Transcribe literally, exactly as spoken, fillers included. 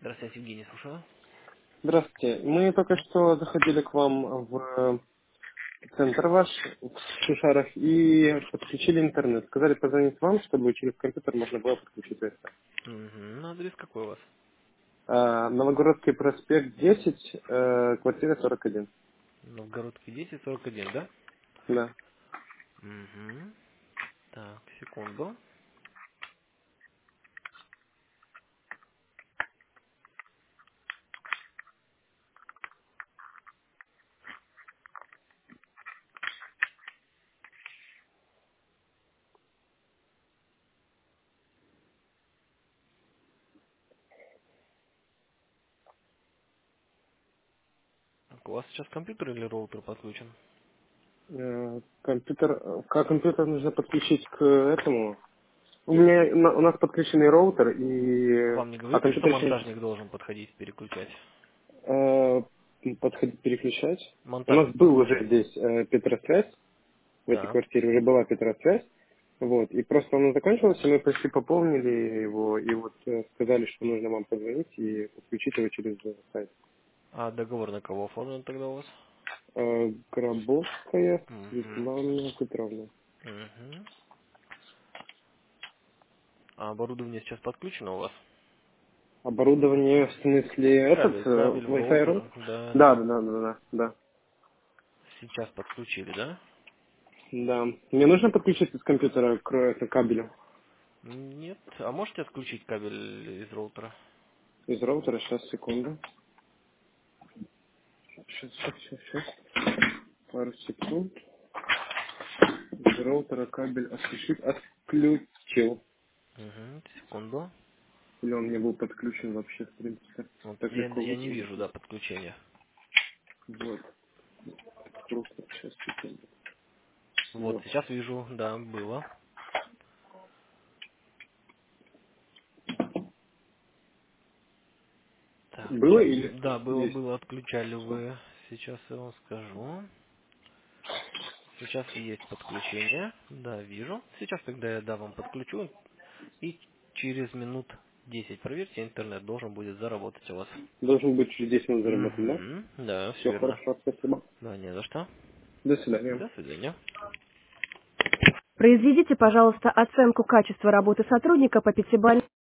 Здравствуйте, Евгений, слушаю. Здравствуйте. Мы только что заходили к вам в центр ваш в Шишарах и подключили интернет. Сказали позвонить вам, чтобы через компьютер можно было подключить Wi-Fi. Угу. Адрес какой у вас? А, Новогородский проспект десять, э, квартира сорок один. Новгородский десять сорок один, да? Да. Угу. Так, секунду. Так, у вас сейчас компьютер или роутер подключен? Э, Компьютер, э, как компьютер нужно подключить к этому? У меня на- у нас подключенный роутер и Вам не а говорили, что компьютер еще монтажник должен подходить, переключать? э, подходить переключать. У нас Монтажник был уже подключать. здесь э, Петросвязь. В этой Да. квартире уже была Петросвязь. Вот. И просто он закончился, мы почти пополнили его, и вот э, сказали, что нужно вам позвонить и подключить его через э, сайт. А договор на кого оформлен тогда у вас? Э, Гробовская Угу. Светлана Петровна. Угу. А оборудование сейчас подключено у вас? Оборудование, в смысле, этот, Кабель, э, кабель, Wi-Fi route? роутер, да, Да, да. да, да, да, да, да. Сейчас подключили, да? Да. Мне нужно подключиться с компьютера к э, кабелю Нет. А можете отключить кабель из роутера? из роутера. Сейчас, секунду. Сейчас, сейчас, сейчас, сейчас. Пару секунд. Из роутера кабель отключить. Отключил. Угу. Секунду. Или он не был подключен вообще, в принципе. Вот Так я, легко я не выключить. вижу, да, подключения. Вот. Просто сейчас, секунду. Вот, Вот. сейчас вижу, да, было. Так, Было сейчас, или да, было, есть? было, отключали вы. Сейчас я вам скажу. Сейчас есть подключение. Да, вижу. Сейчас, когда я, да, вам подключу, и через минут десять проверьте, интернет должен будет заработать у вас. Должен быть через десять минут заработать, да? Угу. Да, все Все верно. хорошо, спасибо. Да, не за что. До свидания. До свидания. Произведите, пожалуйста, оценку качества работы сотрудника по пятибалльной